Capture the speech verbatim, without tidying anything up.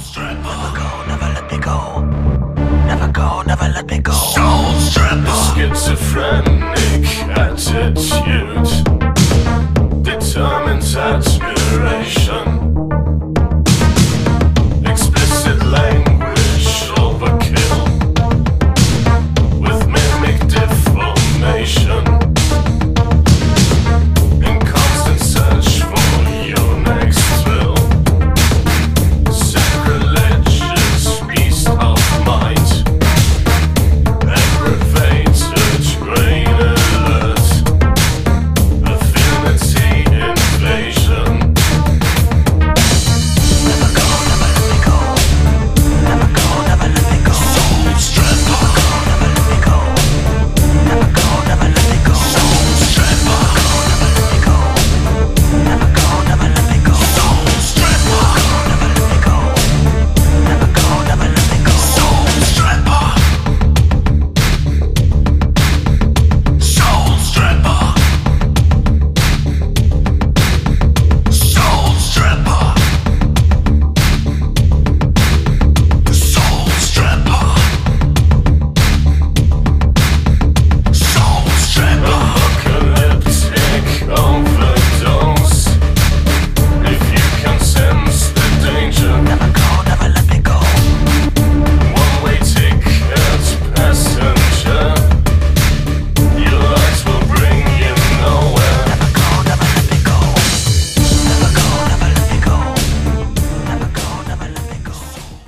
stripper. Never go, never let me go. Never go, never let me go. Soul stripper. The schizophrenic attitude determines admiration.